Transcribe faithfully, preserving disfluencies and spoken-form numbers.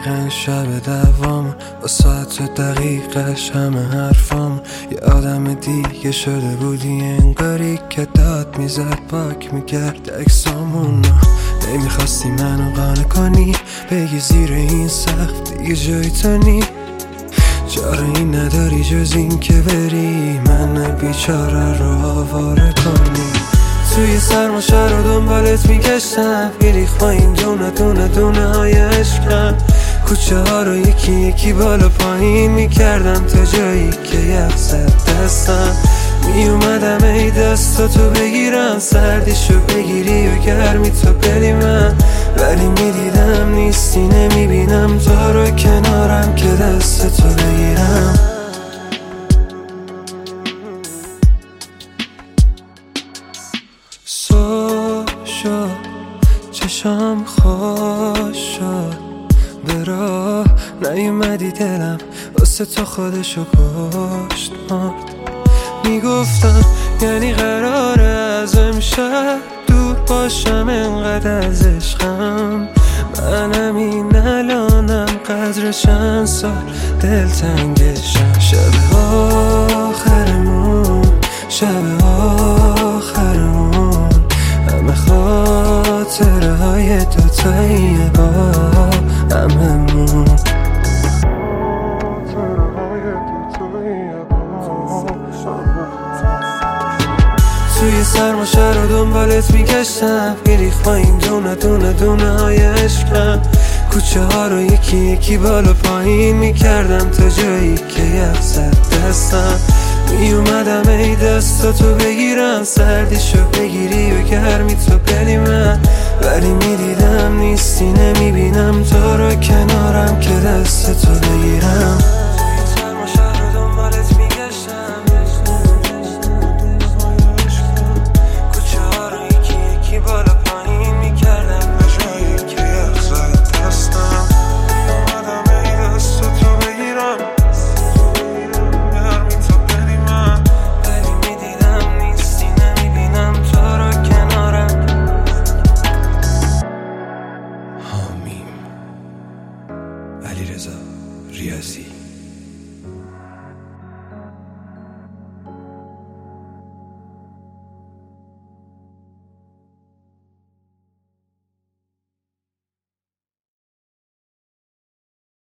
دقیقا شب دوام با ساعت دقیقش همه حرفام یه آدم دیگه شده بودی، انگاری که داد میزد پاک میکرد اکسامونو. نمیخواستی منو قانع کنی، بگی زیر این سقف دیگه جای تو نی. چاره این نداری جز این که بری من بیچاره رو آواره کنی. توی سرماشه رو دنبالت میگشتم، میریخ با این دونه دونه دونه های عشقم. کوچه ها رو یکی یکی بالا پایین میکردم تا جایی که یخ زد دستم. میومدم ای دستاتو بگیرم، سردیشو بگیری و گرمی تو بدی من. ولی میدیدم نیستی، نمیبینم تو رو کنارم که دستتو بگیرم. صبح شد چشام خوش شد، به راه نیومدی دلم واسه تو خودشو کشت مرد. میگفتم یعنی قراره از امشب دور باشم، انقدر از عشقم. منم این الانم قدر چند سال دلتنگشم. شب آخرمون، شب آخرمون، همه خاطره های دوتاییه با هممون. توی سرماشه رو دنبالت میگشتم، میریخ با این دونه دونه دونه های عشقم. کوچه ها رو یکی یکی بالا پایین میکردم تا جایی که یخ زد دستم. میومدم ای دستاتو بگیرم، سردیشو بگیری و گرمی تو بدی من. ولی میدیدم نیستی، نمیبینم تو رو کنارم که دستتو بگیرم. علیرضا ریاضی.